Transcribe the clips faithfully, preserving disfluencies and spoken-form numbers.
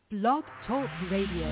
Blog Talk Radio.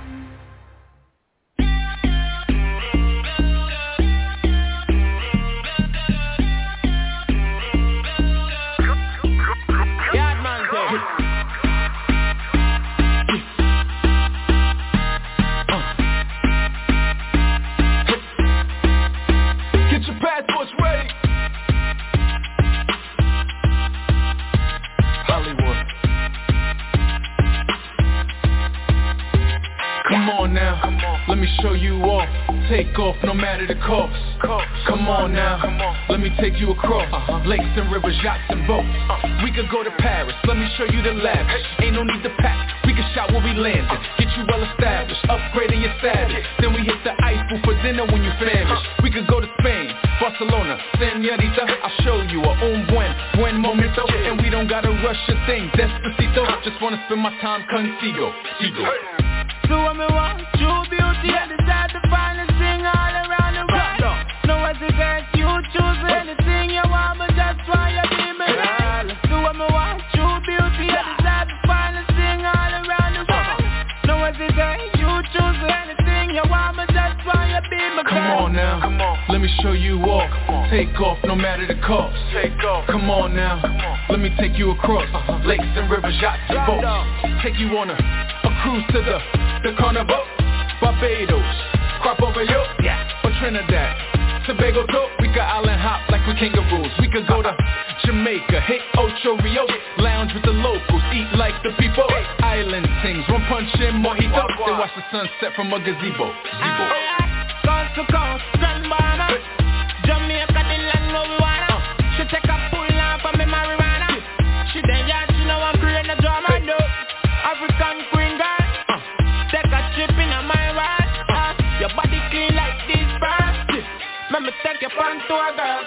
Let me show you off, take off no matter the cost. Come on now, let me take you across lakes and rivers, yachts and boats. We could go to Paris, let me show you the lavish. Ain't no need to pack, we can shop where we landed. Get you well established, upgrading your status. Then we hit the Eiffel for dinner when you famished. We could go to Spain, Barcelona, Señorita. I'll show you a un buen, buen momento. And we don't gotta rush a thing, despacito. Just wanna spend my time contigo, Tigo. Do what me want, true beauty, yeah. And decide to find a thing all around the world. No hesitate, you choose anything you want, but that's why you be my girl. Do what me want, true beauty, yeah. And decide to find a thing all around the world. No hesitate, you choose anything you want, but that's why you be my girl. Come on now, come on. Let me show you off, take off no matter the cost. Take off. Come on now, come on. Let me take you across uh-huh. lakes and rivers, yachts and boats. Take you on a, a cruise to the The Carnival, Barbados, crop over yo, yeah. Or Trinidad, Tobago too. We could island hop like we kangaroos. We could go to Jamaica, hit Ocho Rios, lounge with the locals, eat like the people. Island things, one punch in mojito, then watch the sunset from a gazebo. Zebo. Coast to coast, sun banana, Jamaica the land where we wanna. She take a pull on for me marijuana. She then yeah, she know I'm creating a drama. No, African queen girl. Take a trip in a my ride, uh, your body clean like this bird. Let me take your pan to a girl.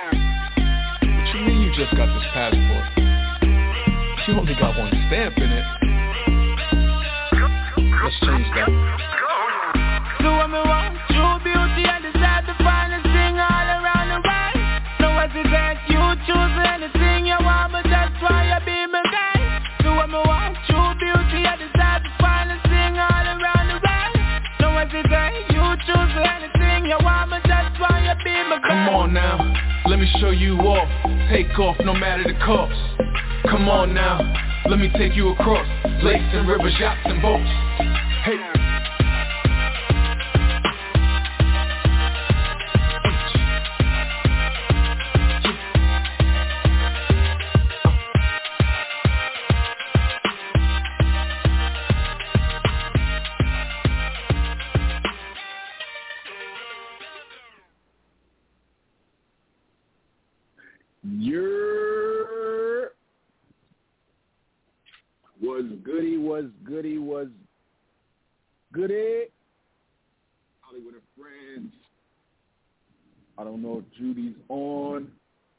What you mean you just got this passport? You only got one stamp in it. Let's change that. Do what me want, true beauty, and decide to find a thing all around the world. No hesitate, you choose anything you want, but that's why you be my guy. Do what me want, true beauty, and decide to find a thing all around the world. No hesitate, you choose anything you want, but that's why you be my girl. Come on now, let me show you off, take off no matter the cost. Come on now, let me take you across lakes and rivers, yachts and boats. Hey. Yer was goody, was goody, was goody. Hollywood and Friends. I don't know if Judy's on.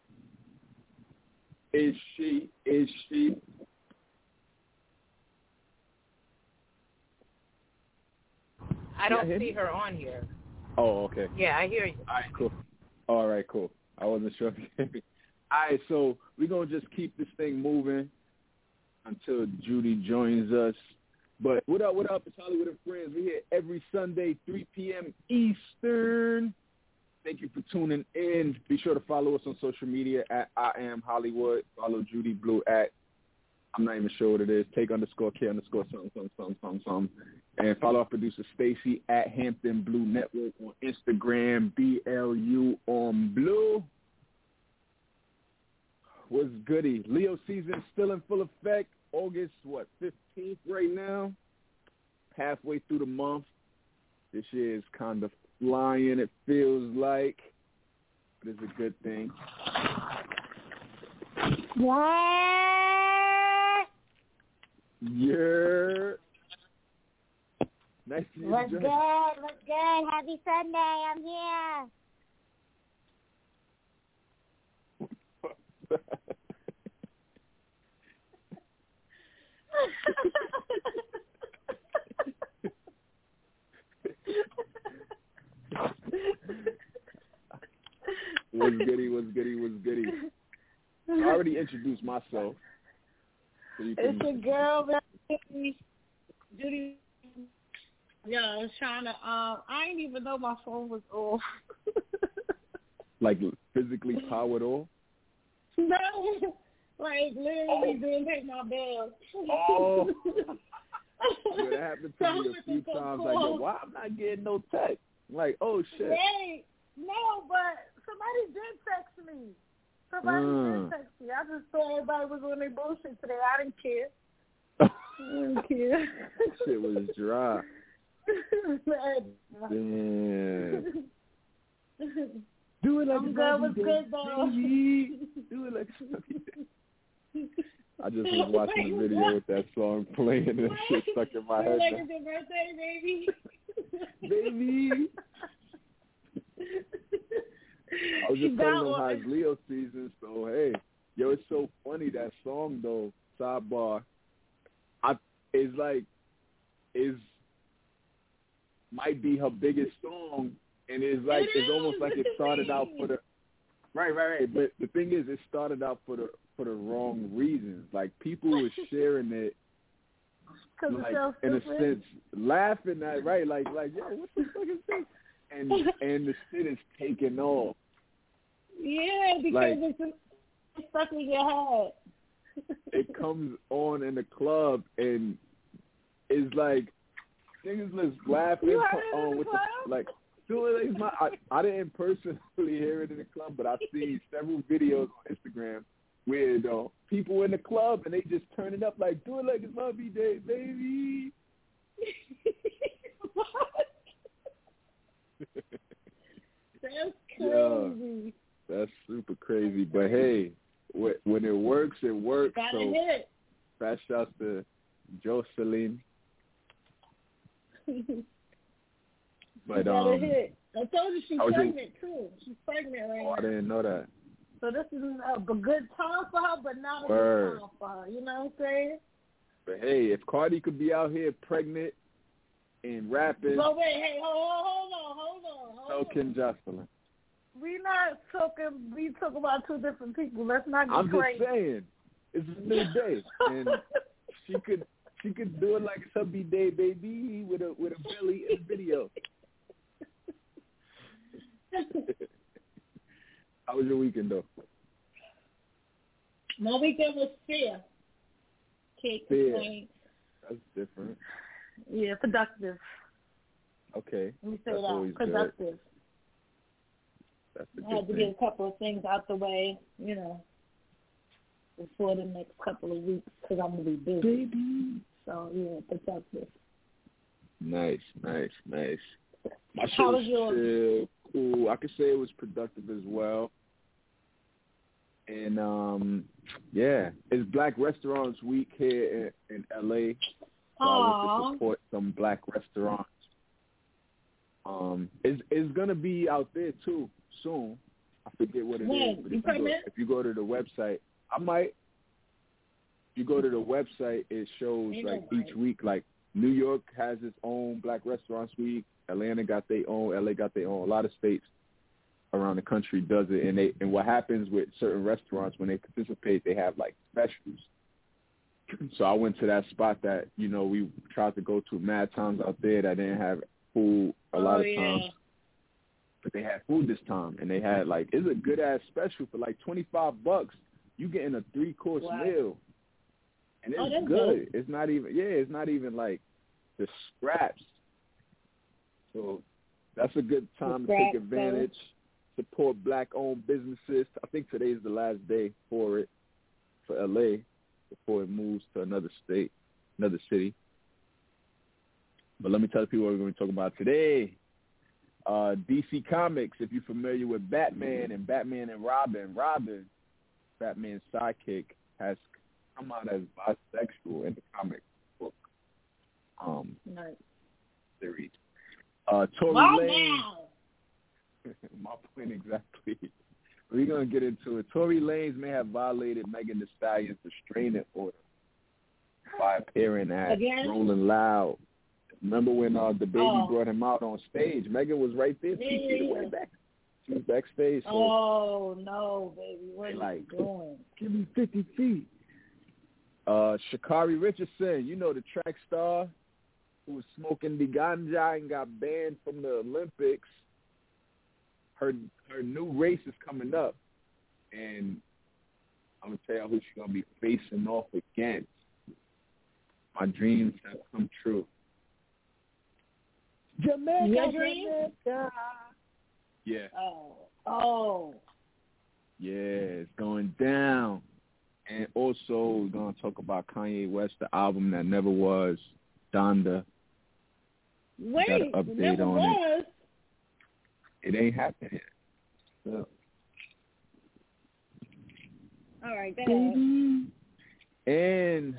Is she? Is she? I don't see her on here. Oh, okay. Yeah, I hear you. All right, cool. All right, cool. I wasn't sure. All right, so we're going to just keep this thing moving until Judy joins us. But what up, what up? It's Hollywood and Friends. We're here every Sunday, three p.m. Eastern. Thank you for tuning in. Be sure to follow us on social media at I Am Hollywood. Follow Judy Blue at, I'm not even sure what it is, take underscore K underscore something, something, something, something, something. And follow our producer Stacy at Hampton Blue Network on Instagram, B L U on Blue. What's goody? Leo season still in full effect. August, what, fifteenth right now? Halfway through the month. This year is kind of flying, it feels like. But it's a good thing. What? Yeah. Nice to meet you. What's good? What's good? Happy Sunday. I'm here. What's goody, what's goody, what's goody. I already introduced myself. So you can... It's your girl, baby. Judy. Yeah, I was trying to. Um, I didn't even know my phone was off. Like physically powered off? No, like literally oh. didn't pay my bill. Oh, yeah, that happened to me a few times. Like, yo, why I'm not getting no text? Like, oh shit. Right. No, but somebody did text me. Somebody mm. did text me. I just thought everybody was on their bullshit today. I didn't care. I didn't care. Shit was dry. Damn. Do it like I'm it's good with good though. Baby. Do it like it's I just was watching a video with that song playing and shit stuck in my Do head. Like it's your birthday, baby. Baby. I was just telling them how it's Leo season, so hey, yo, it's so funny that song though. Sidebar, I it's like is might be her biggest song. And it's like it it's almost like it started out for the right, right, right. But the thing is, it started out for the for the wrong reasons. Like people were sharing it, like in a sense, laughing at right, like like yo, what the fuck is this? And and the shit is taking off. Yeah, because like, it's stuck in your head. It comes on in the club and it's like niggas just laughing on with the, like. My, I, I didn't personally hear it in the club, but I've seen several videos on Instagram where uh, people in the club and they just turn it up like, do it like it's my B-Day, baby. What? That's crazy. Yeah, that's super crazy. But hey, wh- when it works, it works. Gotta so hit. fast shouts to Jocelyn. But um, hit. I told you she's pregnant too. She's pregnant right oh, now. I didn't know that. So this is a good time for her, but not a Word. good time for her. You know what I'm saying? But hey, if Cardi could be out here pregnant and rapping, so wait, hey, hold, hold on, hold on, hold on. So can Jocelyn. We not talking. We talk about two different people. Let's not get I'm crazy. just saying, it's a new day, and she could she could do it like it's her B-Day, baby, with a with a belly in the video. How was your weekend, though? My weekend was fair. Cake fair. That's different. Yeah, productive. Okay. Let me say That's that. Productive. Good. That's a good I had to thing. get a couple of things out the way, you know, before the next couple of weeks because I'm going to be busy. Baby. So, yeah, productive. Nice, nice, nice. My shit How was was yours? Cool. I could say it was productive as well. And, um, yeah, it's Black Restaurants Week here in, in L A. So Aww. I went to support some black restaurants. Um, it's, it's going to be out there, too, soon. I forget what it when? is. But you if, you go, if you go to the website, I might. If you go to the website, it shows, Ain't like, nobody. each week, like, New York has its own Black Restaurants Week. Atlanta got their own. L A got their own. A lot of states around the country does it. And they and what happens with certain restaurants when they participate, they have like specials. So I went to that spot that, you know, we tried to go to mad times out there that didn't have food a lot oh, of times. Yeah. But they had food this time. And they had like, it's a good ass special for like twenty-five bucks. You getting a three course wow. meal. And it's oh, good. good. It's not even, yeah, it's not even like the scraps. So that's a good time to take advantage, support black-owned businesses. I think today's the last day for it, for L A, before it moves to another state, another city. But let me tell the people what we're going to be talking about today. Uh, D C Comics, if you're familiar with Batman and Batman and Robin, Robin, Batman's sidekick, has come out as bisexual in the comic book um, nice. series. Uh, Tory My Lanez. My point exactly. We're going to get into it. Tory Lanez may have violated Megan Thee Stallion's restraining order by appearing at Again? Rolling Loud. Remember when uh, the baby oh. brought him out on stage? Megan was right there, two yeah. feet away back. She was backstage. So oh, no, baby. What are you like, doing? Give me fifty feet. Uh, Sha'Carri Richardson, you know, the track star. who was smoking the ganja and got banned from the Olympics. Her her new race is coming up, and I'm gonna tell you who she's gonna be facing off against. My dreams have come true. Jamaica, Your dreams? Jamaica. Yeah. Oh. Oh. Yeah, it's going down. And also, we're going to talk about Kanye West, the album that never was, Donda. Wait, got an update it never on was? It. It ain't happening yet. So. All right, go ahead. And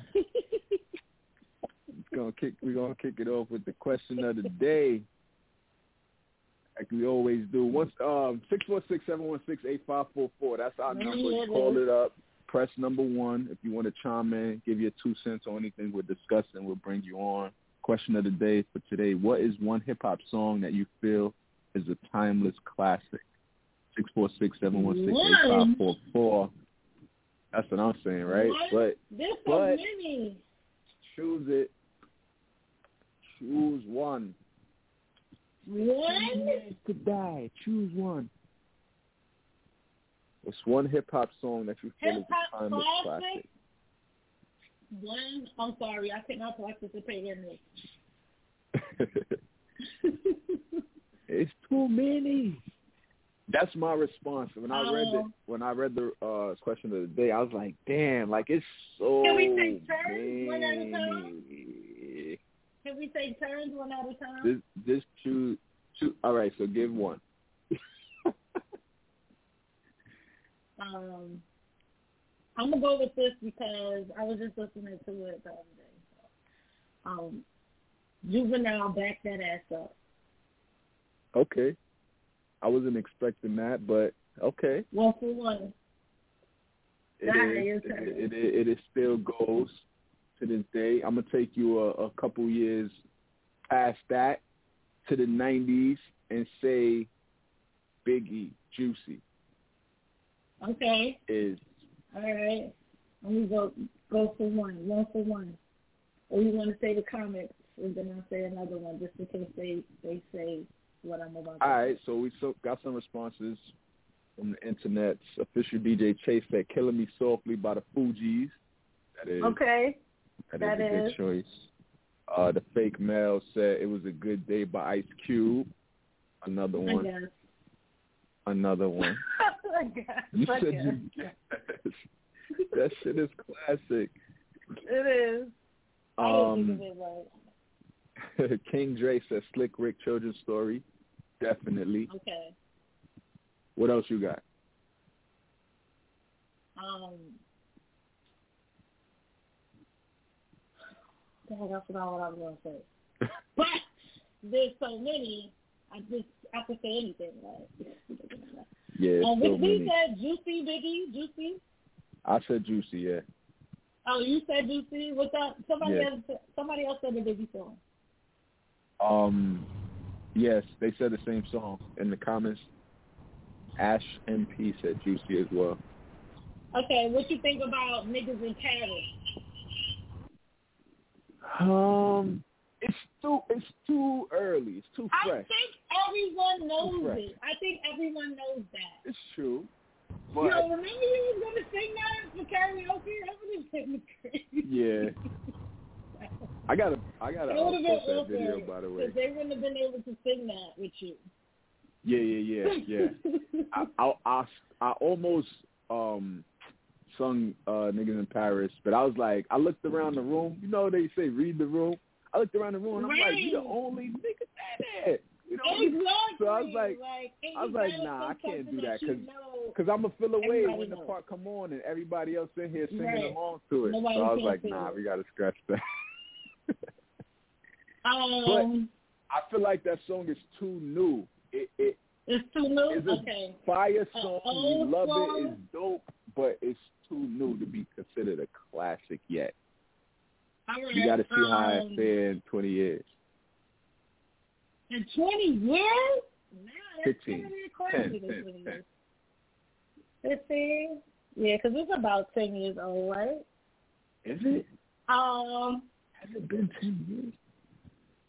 it's gonna kick, we're going to kick it off with the question of the day. Like we always do. Once um six four six, seven one six, eight five four four. That's our number. You call it up. Press number one if you want to chime in, give your two cents on anything we're discussing. We'll bring you on. Question of the day for today: what is one hip hop song that you feel is a timeless classic? Six four six, seven one six, eight five four four. That's what I'm saying, right? What? But There's so but many. Choose it. Choose one. One? To die. Choose one. It's one hip-hop song that you feel is a timeless classic. One? I'm sorry. I cannot participate in this. It's too many. That's my response. When I read it, Um, when I read the uh, question of the day, I was like, damn, like it's so Can we take turns many. one at a time? Can we take turns one at a time? Just, just choose, choose. All right, so give one. um, I'm gonna go with this because I was just listening to it the other day. So, um, Juvenile, back that ass up. Okay, I wasn't expecting that, but okay. One for one. It That is. is It, it, it, it still goes to this day. I'm gonna take you a, a couple years past that to the nineties and say Biggie, Juicy. Okay. Is all right. Let me go go for one, one for one. Or you want to say the comments, and then I'll say another one, just in case they they say what I'm about to all say. right. So we so, got some responses from the internet's official D J Chase said "Killing Me Softly" by the Fugees. That is okay. That, that is a is. good choice. Uh, the Fake Mel said "It Was a Good Day" by Ice Cube. Another one. I guess. Another one. I guess. You I said guess. you guess. That shit is classic. It is. I don't think Um, of it right. King Dre said "Slick Rick Children's Story." Definitely. Okay. What else you got? Um. Dang, I forgot what I was going to say. But there's so many, I just I could say anything, right? Yeah, um, so we many. said Juicy, Biggie, Juicy. I said Juicy, yeah. Oh, you said Juicy. What's up? Somebody Yeah. else. Somebody else said the Biggie song. Um, yes, they said the same song in the comments. Ash M P said Juicy as well. Okay, what you think about Niggas in Paris? Um, it's too it's too early. It's too I fresh. think everyone knows fresh. it. I think everyone knows that. It's true. But Yo, remember you was gonna sing that for karaoke? That would have been crazy. yeah, I gotta I gotta It uh, would have been post that awkward video, by the way. because they wouldn't have been able to sing that with you. Yeah, yeah, yeah, yeah. I, I I I almost um sung uh Niggas in Paris, but I was like, I looked around the room. You know they say read the room. I looked around the room and I'm right. like, you the only nigga that. You know? Exactly. So I was like, like I was like, nah, I can't do that because because I'm gonna feel away Everybody when the knows. part come on and everybody else in here singing Right. along to it. Nobody so I was can like, sing nah, it. we gotta scratch that. Um, I feel like that song is too new. It it it's too new. is a Okay. fire Uh, song. old We love song? it. It's dope, but it's too new to be considered a classic yet. All right. You got to see um, how it fare in twenty years. In twenty years? Nah, that's fifteen. gonna be a classic ten, in ten, twenty ten. years. Fifteen? Yeah, because it's about ten years old, right? Is it? Um, Has it been ten years?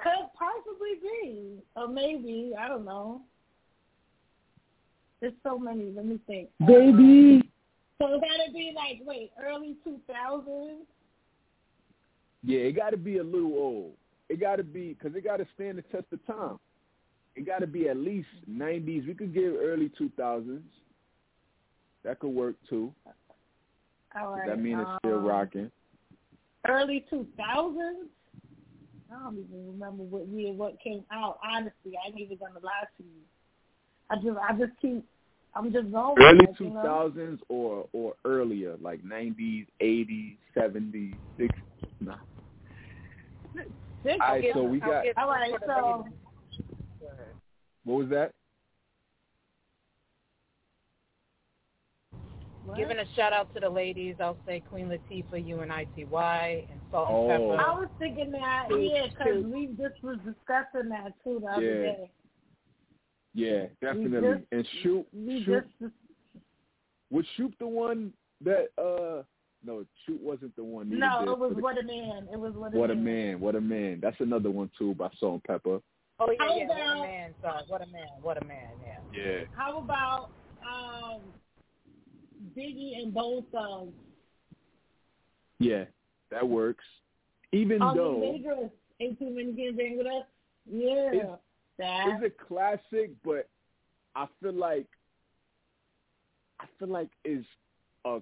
Could possibly be. Or maybe. I don't know. There's so many. Let me think. Baby. Um, so it got to be like, wait, early two thousands? Yeah, it got to be a little old. It got to be, because it got to stand the test of time. It got to be at least nineties. We could give early two thousands. That could work, too. All right. Does that mean it's um, still rocking? Early two thousands? I don't even remember what year what came out. Honestly, I ain't even going to lie to you. I just, I just keep, I'm just going Early with it, two you know? thousands or, or earlier, like nineties, eighties, seventies, sixties. Nah. Six, All right, so we got. All right, so. What was that? What? Giving a shout out to the ladies, I'll say Queen Latifah, U N I T Y, and Salt Oh. and Pepper. I was thinking that, yeah, because we just was discussing that too the other Yeah. day. Yeah, definitely. just- and shoot, We shoot. just, Was Shoot the one that? uh No, Shoot wasn't the one. no, did it was for the- What a Man. It was What a What a Man. Man, What a Man. That's another one too by Salt and Pepper. Oh, yeah, How yeah, what about- a man, sorry, what a man, what a man, yeah. Yeah. How about um, Biggie and Bold Thugs? Yeah, that works. Even All though the niggas ain't too many kids bang with us. Yeah, It's- that. it's a classic, but I feel like I feel like it's a.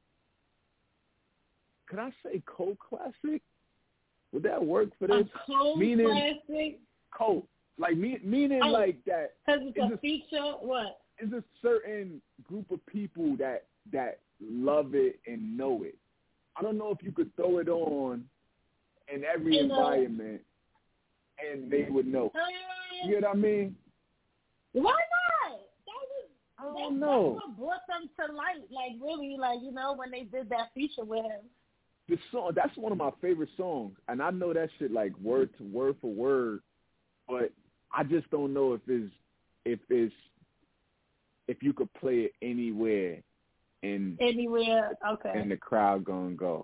Could I say cult classic? Would that work for A this? cold Meaning- classic. Cult, like me, meaning Oh. like that. Because it's It's a a- feature. What? It's a certain group of people that that love it and know it. I don't know if you could throw it on in every In a- environment and they would know. Uh, You know what I mean? Why not? That was. I That, don't know. That's what brought them to light. Like really, like you know when they did that feature with him. The song, that's one of my favorite songs, and I know that shit like word to word for word, but I just don't know if it's if it's if you could play it anywhere and Anywhere, okay. and the crowd gonna go.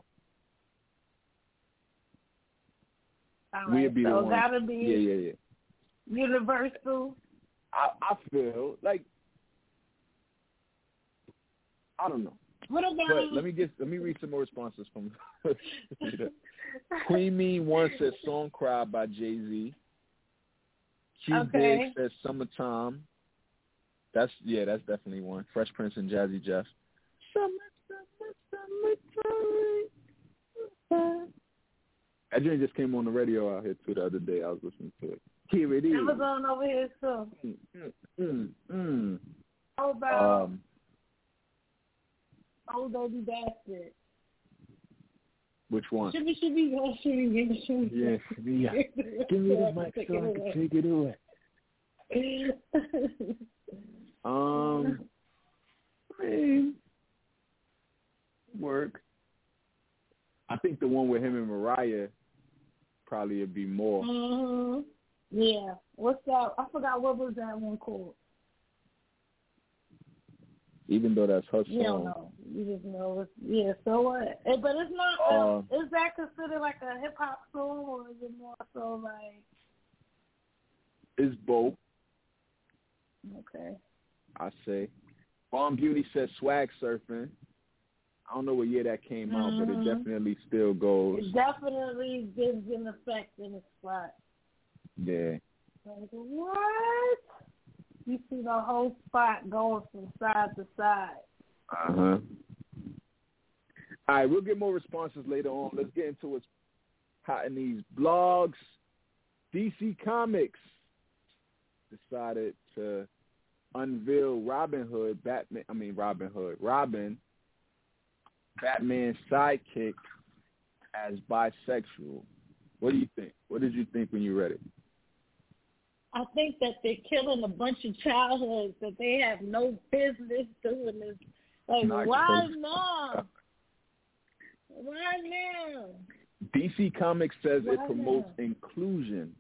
All We'd right, be the so ones. gotta be Yeah, yeah, yeah. Universal. I I feel like I don't know. What about? But let me get let me read some more responses from Queen Mean One says "Song Cry" by Jay-Z. Q Okay. Big says "Summertime." That's yeah, that's definitely one. Fresh Prince and Jazzy Jeff. Summer, summer, summertime. That joint just came on the radio out here too the other day. I was listening to it. Here it is. Amazon over here too. Mm, mm, mm, mm. How about Um, Oh Baby Bastard? which one? Shimmy, shimmy, go, shimmy, shimmy, shimmy. Yes, yeah. Give me the mic so I can take it away. Um, I mean, work. I think the one with him and Mariah probably would be more. Mm-hmm. Yeah. What's that? I forgot what was that one called. Even though that's her You don't song. know. You just know. It's, yeah. So what? Uh, but it's not. Uh, Uh, is that considered like a hip hop song, or is it more so like? It's both, Okay. I say. Bomb Beauty says "Swag Surfing." I don't know what year that came out, but it Mhm. definitely still goes. It definitely gives an effect in the spot. Yeah. Like, what? You see the whole spot going from side to side. Uh huh. All right, we'll get more responses later on. Let's get into what's hot in these blogs. D C Comics decided to unveil Robin Hood, Batman. I mean Robin Hood, Robin, Batman's sidekick, as bisexual. What do you think? What did you think when you read it? I think that they're killing a bunch of childhoods that they have no business doing this. Like, Not why close. now? Why now? D C Comics says Why it promotes now? inclusion.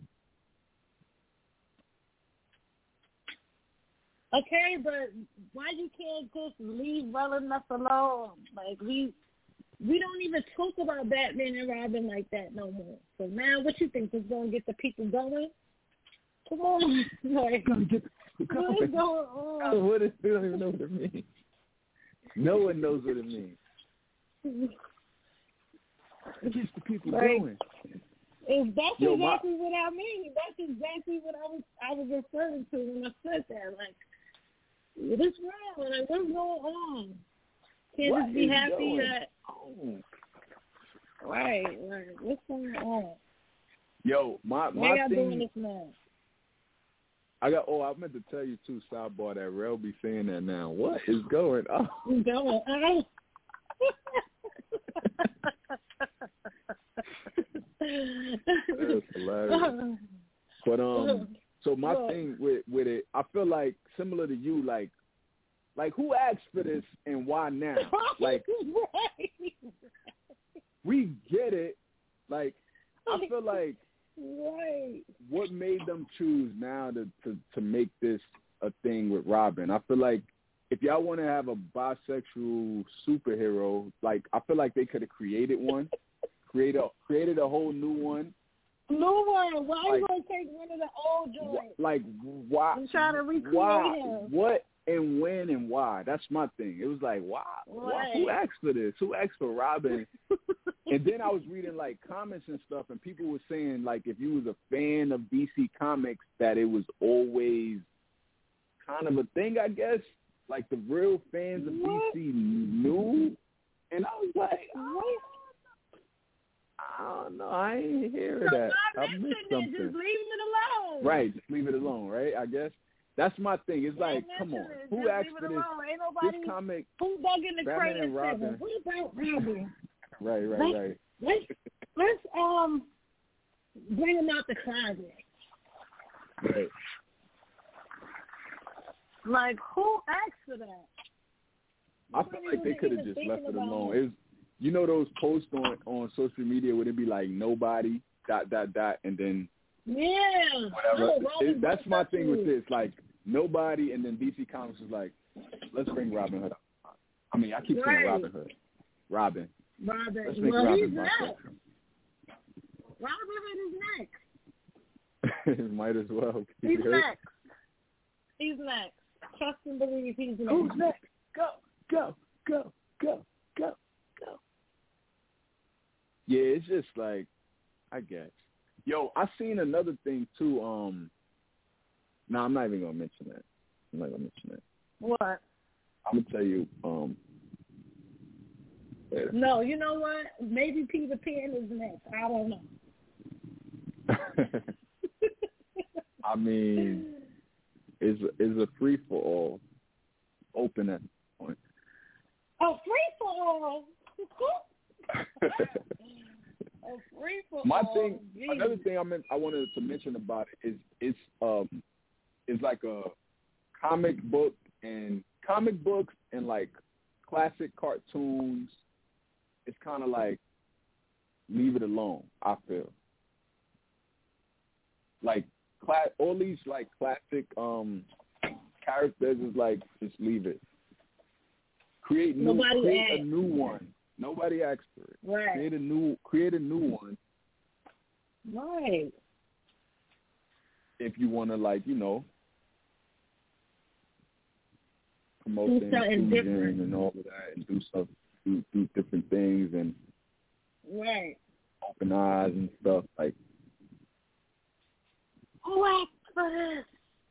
Okay, but why you can't just leave well enough alone? Like, we we don't even talk about Batman and Robin like that no more. So now, what you think is going to get the people going? Come on, like, Gonna get the people what is going. going on? What is, we don't even know what it means. No one knows what it means. It gets the people Like, going. Is that's Yo, exactly my, what I mean. That's exactly what I was I was referring to when I said that. Like, what's wrong? Like, what's going on? Can't what just be is happy going that. on? Right, right. What's going on? Yo, my Why my y'all thing. doing this now? I got. Oh, I meant to tell you too, sidebar, that Rel be saying that now. What is going on? What's going on? That's hilarious. But um, so my Look. thing with with it, I feel like similar to you, like like who asked for this and why now? Like right. we get it. Like I feel like right. what made them choose now to, to, to make this a thing with Robin? I feel like if y'all want to have a bisexual superhero, like I feel like they could have created one, created a, created a whole new one. New one. Why Like, you gonna take one of the old joints? Like why? I'm trying to recreate why? him. What and when and why? That's my thing. It was like why? why? Who Right. asked for this? Who asked for Robin? And then I was reading like comments and stuff, and people were saying like if you was a fan of D C Comics, that it was always kind of a thing, I guess. Like the real fans of What? D C knew, and I was like, oh, I don't know, I ain't hearing So that. why I missed mention it? something. Just leave it alone. Right, just leave it alone, right? I guess that's my thing. It's like, Ain't come on, mention it. who Just asked leave for it this? alone. Ain't nobody This comic, who dug in the Batman crate and and said, Robin. "What about Robin?" right, right, let's, right. Let's let's um bring him out the closet. Right. Like, who asked for that? I feel like they could have just left it alone. It was, you know, those posts on, on social media where it be like nobody dot dot dot and then Yeah. whatever. Oh, Robin It, that's my thing with you. this. Like nobody, and then D C Comics is like, let's bring Robin Hood up. I mean, I keep Right. saying Robin Hood. Robin. Robin. Let's make Well, Robin he's bisexual. next. Robin is next. Might as well. He's next. He's next. Trust and believe he's next. Who's next? Go, go, go, go, go, go. Yeah, it's just like, I guess. Yo, I seen another thing too. Um, no, I'm not even gonna mention that. I'm not gonna mention that. What? I'm gonna tell you. Um, later. No, you know what? Maybe Peter Pan is next. I don't know. I mean, it's it's a free for all, open at this point. A free for all. A free for all. My thing, Geez. another thing I meant I wanted to mention about it is it's um it's like a comic book and comic books and like classic cartoons. It's kind of like leave it alone. I feel like cla- all these like classic um characters is like just leave it. Create new, Nobody create a asked. new one. Nobody asked for it. Right. Create a new, create a new one. Right. If you want to, like, you know, promote Do the something inclusion different. and all of that, and do stuff, do, do different things, and Right. open eyes and stuff. Like, Who asked for this?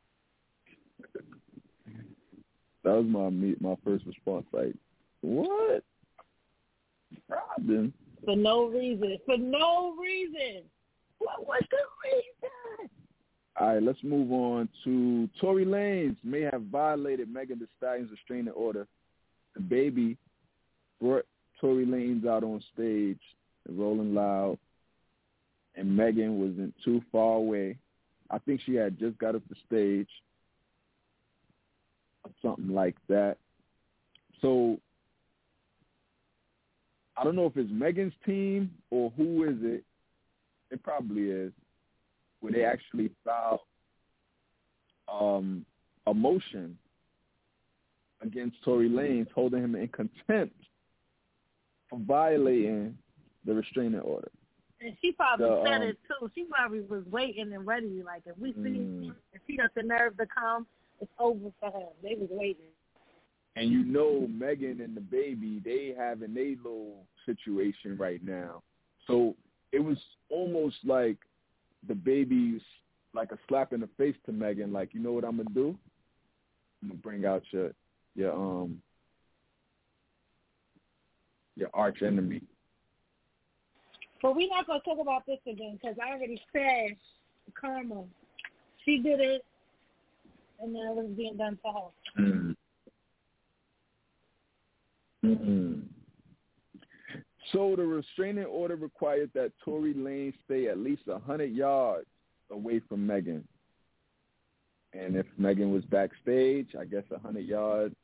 that was my me- my first response. Like, what? Robin? For no reason. For no reason. What was the reason? All right, let's move on to Tory Lanez may have violated Megan Thee Stallion's restraining order. The Baby brought Tory Lanez out on stage, Rolling Loud, and Megan wasn't too far away. I think she had just got off the stage, or something like that. So I don't know if it's Megan's team or who is it. It probably is, where they actually filed um, a motion against Tory Lanez, holding him in contempt for violating the restraining order. And she probably the, said um, it too. She probably was waiting and ready. Like if we see, mm, if she got the nerve to come, it's over for her. They was waiting. And you know, Megan and the baby, they having their little situation right now. So it was almost like the baby's like a slap in the face to Megan. Like, you know what I'm gonna do? I'm gonna bring out your your um your arch enemy. But we're not gonna talk about this again because I already said karma. She did it, and then it was being done to her. Mm. Mm-hmm. So the restraining order required that Tory Lanez stay at least one hundred yards away from Megan. And if Megan was backstage, I guess one hundred yards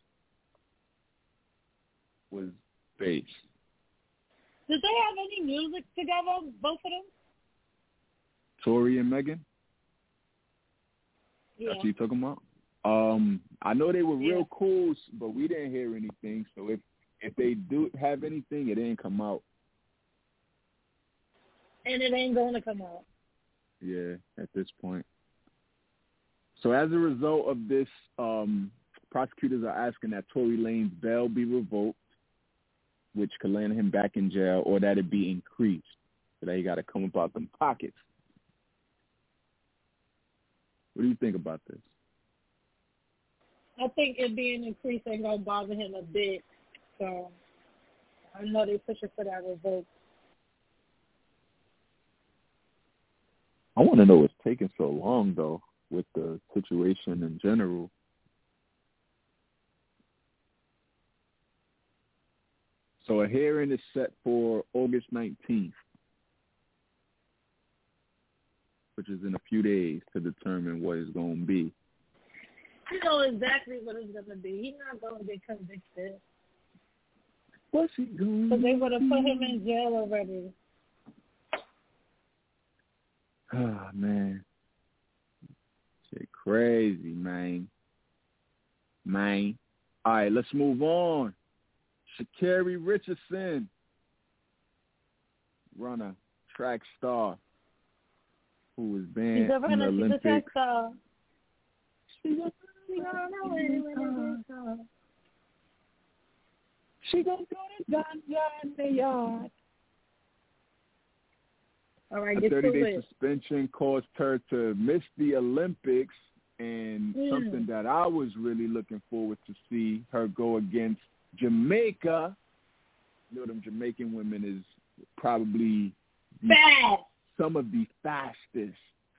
was base. Did they have any music together, both of them? Tory and Megan? Yeah. That's what you talking about? Um, I know they were real Yeah. cool, but we didn't hear anything. So if if they do have anything, it didn't come out. And it ain't going to come out. Yeah, at this point. So as a result of this, um, prosecutors are asking that Tory Lanez bail be revoked, which could land him back in jail, or that it be increased. So that he got to come up out them pockets. What do you think about this? I think it being increased ain't going to bother him a bit. So I know they pushing for that revoke. I want to know what's taking so long, though, with the situation in general. So a hearing is set for August nineteenth, which is in a few days, to determine what it's going to be. You know exactly what it's going to be. He's not going to get convicted. What's he going to Because they would have put him in jail already. Oh, man. Shit crazy, man. Man. All right, let's move on. Sha'Carri Richardson, runner, track star, who was banned She's a from the runner, she's a Olympics. track star. She's a runner, she gonna go to Danja in the yard. All right, A get to thirty-day it. suspension caused her to miss the Olympics, and Mm. something that I was really looking forward to see her go against Jamaica. You know, them Jamaican women is probably the, Fast. some of the fastest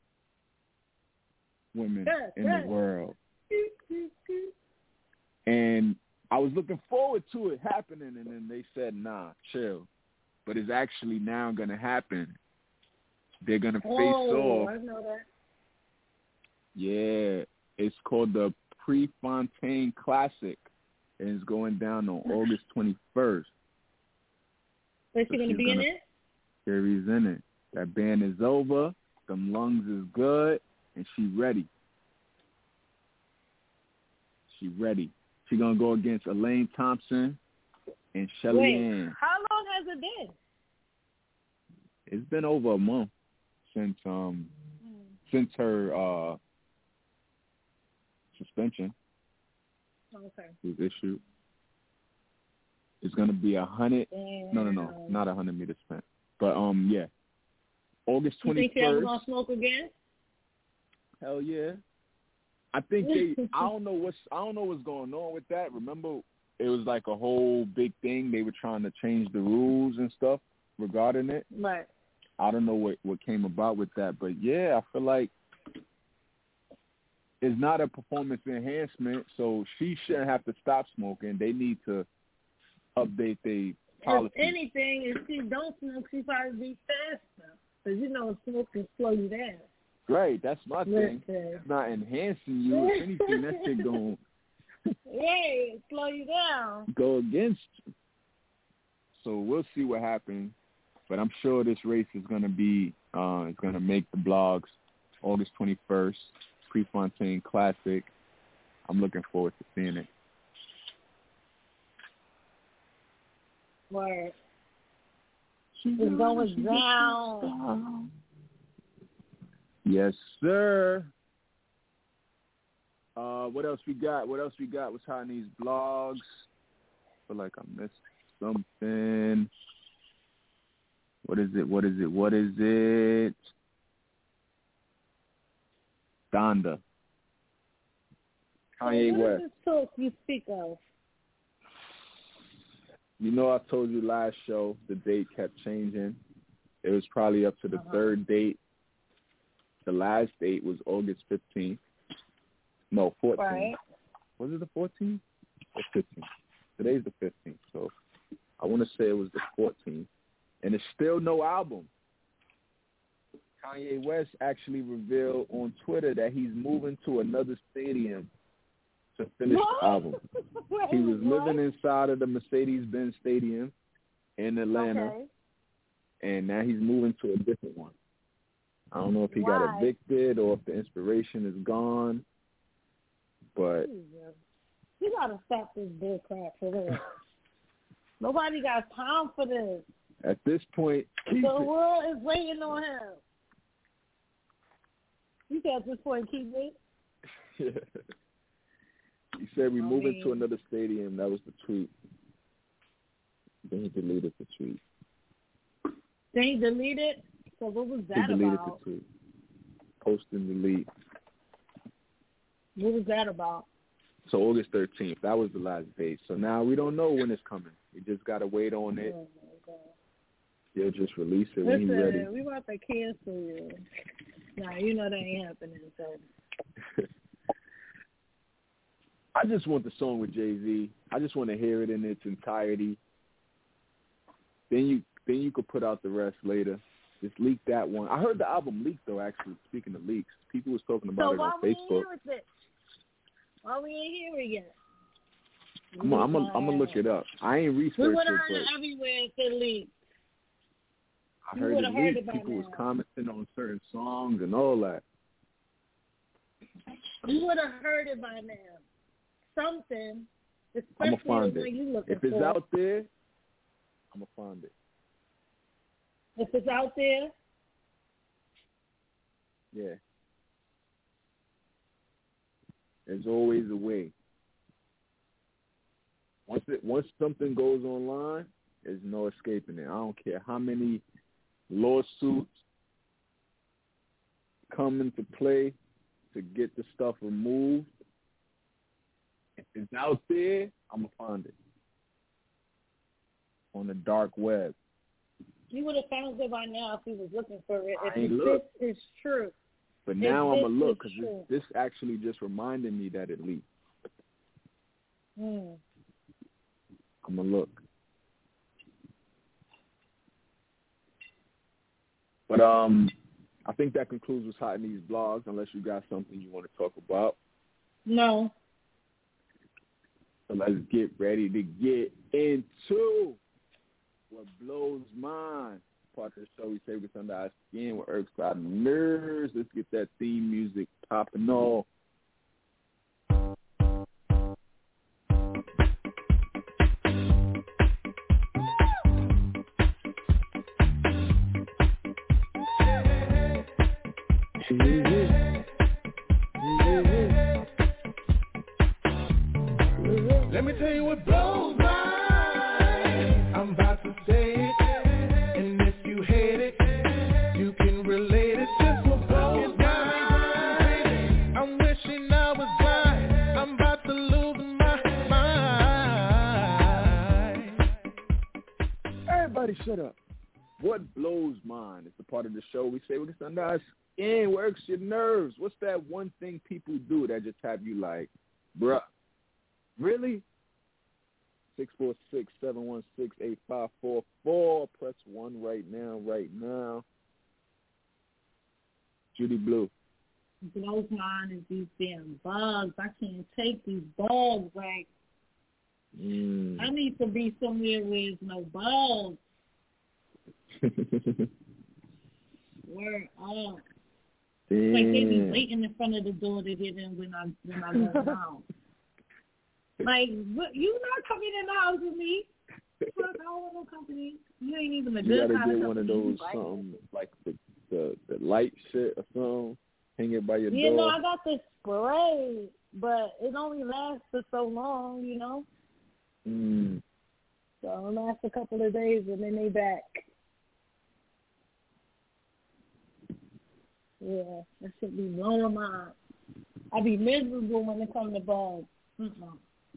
women Good, in good. the world. And I was looking forward to it happening, and then they said, nah, chill. But it's actually now going to happen. They're going to face Oh, off. I know that. Yeah, it's called the Prefontaine Classic, and it's going down on August twenty-first. Is she So going to she's be in gonna- it? Carrie's in it. That band is over. Them lungs is good, and she ready. She ready. She gonna go against Elaine Thompson and Shelly Wait, Ann. how long has it been? It's been over a month since um Mm. since her uh suspension Okay. was issued. It's gonna be a hundred. Damn. No, no, no, not a hundred meter sprint. But um, yeah, August You twenty think she ever first. gonna smoke again? Hell yeah. I think they. I don't know what's. I don't know what's going on with that. Remember, it was like a whole big thing. They were trying to change the rules and stuff regarding it. Right. I don't know what what came about with that, but yeah, I feel like it's not a performance enhancement, so she shouldn't have to stop smoking. They need to update their policy. If anything, if she don't smoke, she probably be faster. Because you know smoke can slow you down. Right, that's my thing. Listen. It's not enhancing you. If anything, that shit gonna Yeah, slow you down. go against you. So we'll see what happens. But I'm sure this race is gonna be uh it's gonna make the blogs. August twenty first, Prefontaine Classic. I'm looking forward to seeing it. Right. It's going down. Yes, sir. Uh, what else we got? What else we got? What's hot in these blogs? I feel like I missed something. What is it? What is it? What is it? Donda. Kanye what West. What is this talk you speak of? You know, I told you last show the date kept changing. It was probably up to the uh-huh. third date. The last date was August fifteenth. No, fourteenth. Right. Was it the fourteenth or fifteenth? Today's the fifteenth, so I want to say it was the fourteenth. And it's still no album. Kanye West actually revealed on Twitter that he's moving to another stadium to finish what? the album. Wait, he was what? living inside of the Mercedes-Benz Stadium in Atlanta, okay. and now he's moving to a different one. I don't know if he Why? got evicted or if the inspiration is gone, but... You got to stop this bull crap for this. Nobody got time for this. At this point, keep the it. world is waiting on him. You said at this point, keep it? Yeah. He said we I moving mean, to another stadium. That was the tweet. Then he deleted the tweet. Then he deleted? So what was that he deleted about? the tweet. Post and delete. What was that about? So August thirteenth, that was the last date. So now we don't know when it's coming. We just got to wait on it. Oh, my God. He'll just release it Listen, when he's ready. we about to cancel you. Nah, you know that ain't happening. So. I just want the song with Jay-Z. I just want to hear it in its entirety. Then you then you could put out the rest later. Just leak that one. I heard the album leaked, though, actually, speaking of leaks. People was talking about so it on why Facebook. We ain't hear it? Why we ain't hear it yet? I'm going to look it up. I ain't researched it, we would have heard but it everywhere if it leaked. I You heard it heard leaked. it People now. was commenting on certain songs and all that. You would have heard it by now. Something, I'm especially find the one it. you looking If it's for. out there, I'm going to find it. If it's out there? Yeah. There's always a way. Once it once something goes online, there's no escaping it. I don't care how many lawsuits come into play to get the stuff removed. If it's out there, I'm gonna find it on the dark web. You would have found it by now if he was looking for it. If I ain't this look. is true. But now I'm this going to look is because this, this actually just reminded me that it leaked. Hmm. I'm going to look. But um, I think that concludes what's hot in these blogs, unless you got something you want to talk about. No. So let's get ready to get into what blows mine. Part of the show, we say what's under our skin, what irks our nerves. Let's get that theme music popping off. Let me tell you what blows mine. I'm about to say it. And if you hate it, you can relate it. Just what blows mine. I'm wishing I was blind. I'm about to lose my mind. Everybody shut up. What blows mine is the part of the show we say what's under our skin, works your nerves. What's that one thing people do that just have you like, bruh, really? six four six, seven one six, eight five four four. Press one right now, right now. Judy Blue. Blows mine is these damn bugs. I can't take these bugs. Like, Mm. I need to be somewhere where there's no bugs. Word up. It's like they be waiting in front of the door to get in when I when I go down. Like, what, you not coming in the house with me. Fuck, I don't want no company. You ain't even a You good gotta kind get of one of company. those something like the, the the light shit or something. Hang it by your You door. know, I got this spray, but it only lasts for so long, you know. Mm. So it lasts a couple of days and then they back. Yeah, that should be blowing my mind. I be miserable when it comes to bugs. Mm-mm.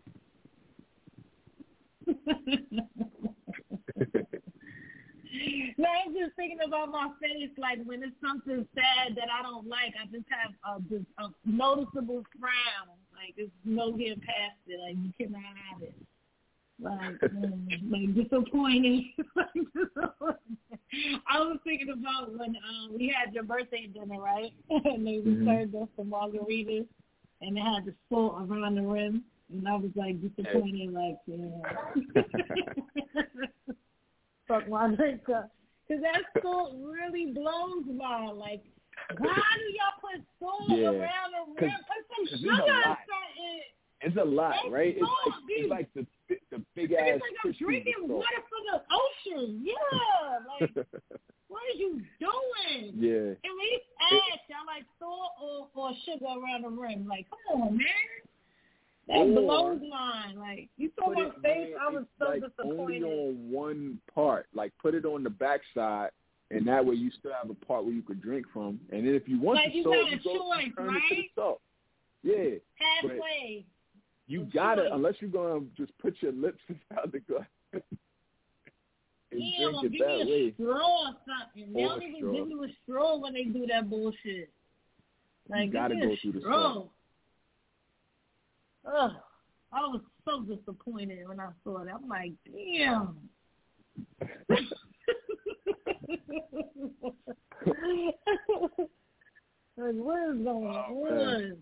No, I'm just thinking about my face, like when it's something sad that I don't like, I just have a, just a noticeable frown. Like there's no getting past it. Like you cannot have it. Like, mm, like disappointing. Like disappointing. I was thinking about when um, we had your birthday dinner, right? And they Mm-hmm. served us some margaritas, and they had the salt around the rim, and I was like disappointed, like, yeah. Fuck my drink up. Because that salt really blows my, like, why do y'all put salt Yeah. around the rim? Put some it's sugar a or lot. something. It's a lot, That's right? It's salt, like, dude. it's like the the big ass. It's like I'm drinking water from the ocean. Yeah. Like, what are you doing? Yeah. At least add y'all like salt or, or sugar around the rim. Like, come on, man. That Or blows mine. Like, you saw Put my it, face. man, I was it's so like disappointed. only on one part. Like put it on the backside, and that way you still have a part where you could drink from. And then if you want Like, the you salt, got a you go choice, you turn right? it to the salt. Yeah. Halfway. You A got it choice. unless you're gonna just put your lips inside the glass and Yeah, well, drink give it that me a way. straw or something. They Or don't a even straw. give you a straw when they do that bullshit. Like, You gotta give me go a through the straw. salt. Ugh. I was so disappointed when I saw that. I'm like, damn. Like, what is going on?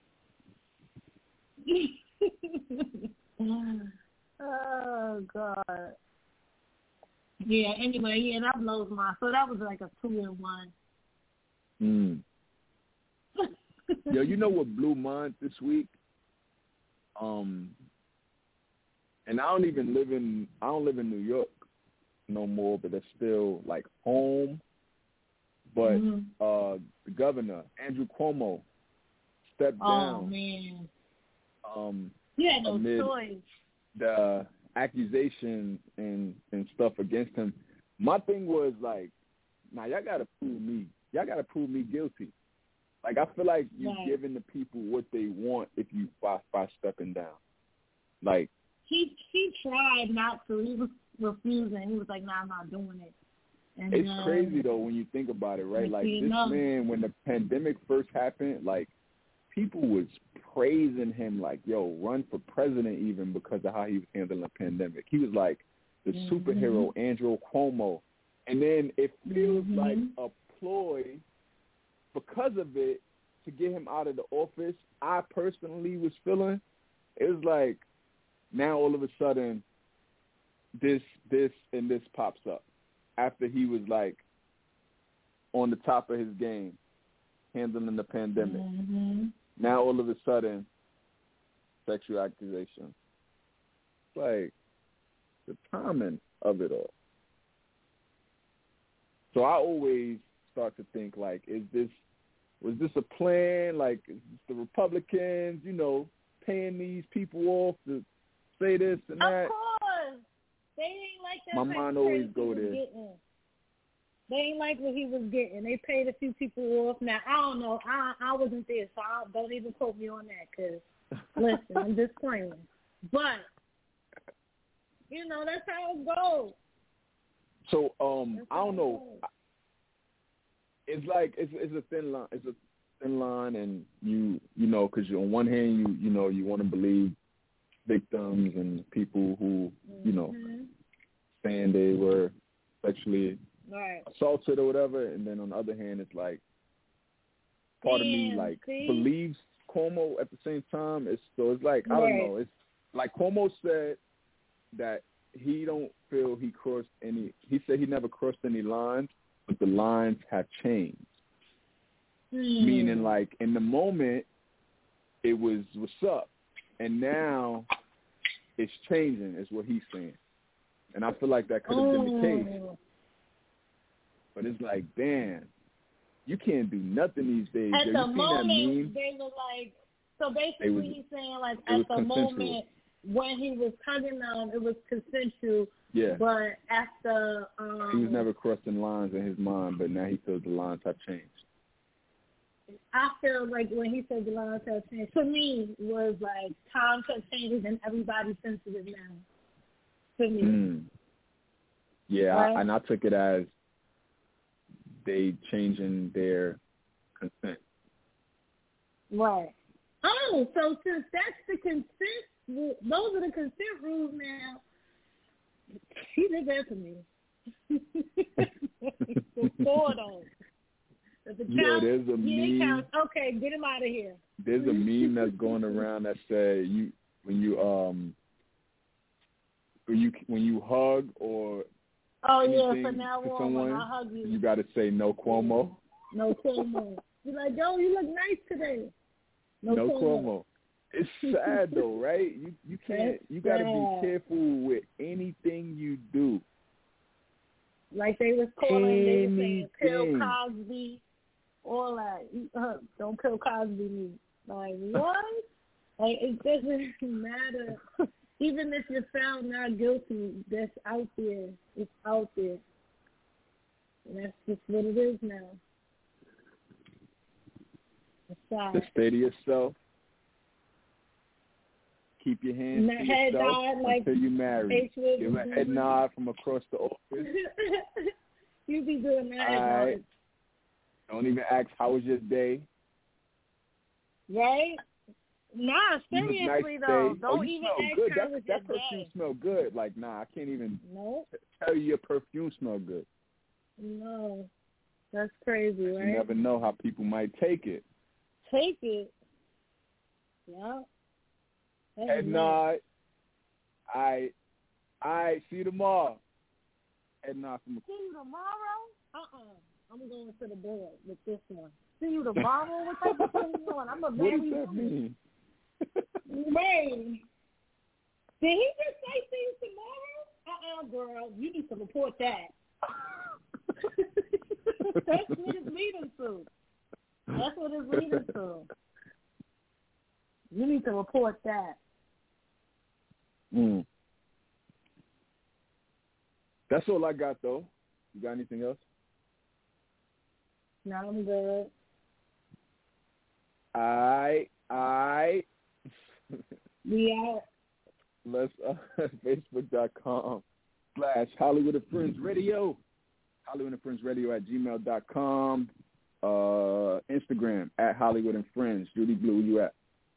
Oh, God. Yeah, anyway, yeah, that blows my. So that was like a two in one. Mm. Yo, you know what blew mine this week? Um, and I don't even live in I don't live in New York no more, but it's still like home. But Mm-hmm. uh, the governor Andrew Cuomo stepped Oh, down. man. Um, You had no amid choice. the accusation and and stuff against him. My thing was like, now y'all gotta prove me. Y'all gotta prove me guilty. Like I feel like you're Right. giving the people what they want if you by by stepping down. Like He he tried not to. He was refusing. He was like, "Nah, I'm not doing it." And, it's um, crazy though when you think about it, right? Like you this know. man, when the pandemic first happened, like people was praising him, like, "Yo, run for president," even because of how he was handling the pandemic. He was like the Mm-hmm. superhero Andrew Cuomo, and then it feels Mm-hmm. like a ploy because of it to get him out of the office. I personally was feeling it was like now all of a sudden this this and this pops up after he was like on the top of his game handling the pandemic. Mm-hmm. Now all of a sudden sexual accusation. It's like the timing of it all. So I always start to think like, is this was this a plan? Like, is this the Republicans, you know, paying these people off to say this and that? Of course, they ain't like that. My type mind of always praise go he was there. getting. They ain't like what he was getting. They paid a few people off. Now I don't know. I I wasn't there, so I, don't even quote me on that. Cause listen, I'm just playing. But you know that's how it goes. So um, That's I how don't it know. goes. It's like it's it's a thin line. It's a thin line, and you you know, because on one hand you you know you want to believe victims and people who you know Mm-hmm. saying they were sexually Right. assaulted or whatever, and then on the other hand, it's like part of me Damn, like see? believes Cuomo at the same time. It's so it's like I don't Right. know. It's like Cuomo said that he don't feel he crossed any. He said he never crossed any lines, but the lines have changed. Hmm. Meaning, like in the moment, it was what's up, and now it's changing. Is what he's saying. And I feel like that could have oh. been the case. But it's like, damn, you can't do nothing these days. At Yo, the you seen moment, that meme? they were like, so basically was, he's saying like it was at the consensual. moment when he was hugging them, it was consensual. Yeah. But after um, he was never crossing lines in his mind, but now he feels the lines have changed. I feel like when he said the lines have changed, to me was like times have changed and everybody's sensitive now. To me. Mm. Yeah, right? I, and I took it as they changing their consent. Right. Oh, so since that's the consent, those are the consent rules now. He did that to me. Four of those. The Yo, count, there's a meme. Counts. Okay, get him out of here. There's a meme that's going around that say you when you um when you when you hug or oh yeah, anything so now to on, someone, when I hug you, you got to say no Cuomo. No Cuomo. You're like, yo, you look nice today. No, no Cuomo. Cuomo. It's sad though, right? You you can't. You got to be careful with anything you do. Like they was calling, anything. they were saying, Bill Cosby, all that. Uh, don't Bill Cosby me. Like what? Like it doesn't matter. Even if you're found not guilty, that's out there. It's out there. And that's just what it is now. Just stay to yourself. Keep your hands Not to head yourself nod, like until you marry. Give a head nod from across the office. You be doing that. All right. Don't even ask how was your day. Right? Nah, seriously nice though. day. Don't oh, you even smell ask good. how That, was that your perfume day. smell good. Like, nah, I can't even nope. tell you your perfume smell good. No. That's crazy, right? You never know how people might take it. Take it. Yeah. That's Head nod. I, I see you tomorrow. Head nod from. See you tomorrow? Uh-uh. I'm going to the board with this one. See you tomorrow? What type of thing you doing? I'm a What married does that mean? Man. Did he just say see you tomorrow? Uh-uh, girl. You need to report that. That's what it's leading to. That's what it's leading to. You need to report that. Mm. That's all I got, though. You got anything else? No, I'm good. I, I. We out. Let's uh, Facebook.com slash Hollywood and Friends Radio. Hollywood and Friends Radio at gmail dot com. Uh, Instagram at Hollywood and Friends. Judy Blue, where you at?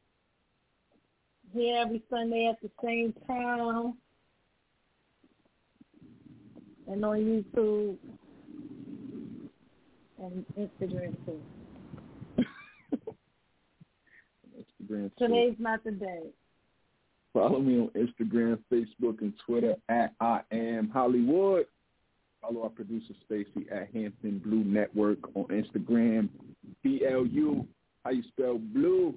Here every Sunday at the same time. And on YouTube. And Instagram too. Instagram too. Today's not the day. Follow me on Instagram, Facebook, and Twitter at I Am Hollywood. Follow our producer, Stacy, at Hampton Blue Network on Instagram. B L U, how you spell blue.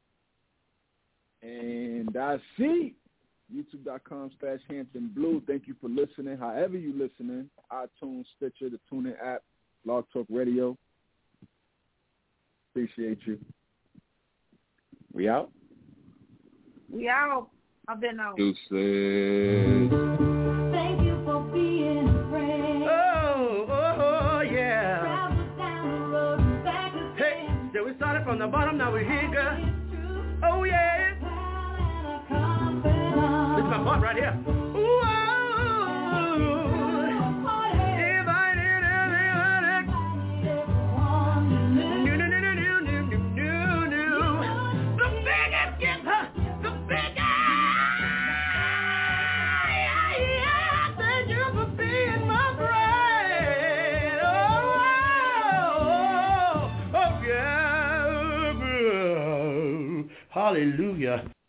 And I see YouTube.com slash Hampton Blue. Thank you for listening. However you listening, iTunes, Stitcher, the TuneIn app, Blog Talk Radio. Appreciate you. We out? We out. I've been out. Deuces. Thank you for being a friend. Oh, oh, oh, yeah. Travel down the road and back again. Hey, so we started from the bottom, now we're here, girl. Oh, yeah. This is my part right here. Ooh, oh, if I did everything, new, new, new, new, new, new, new, new. The biggest gift, huh? The biggest. Yeah, yeah, thank you for being my friend. Oh, oh, oh, yeah. Hallelujah.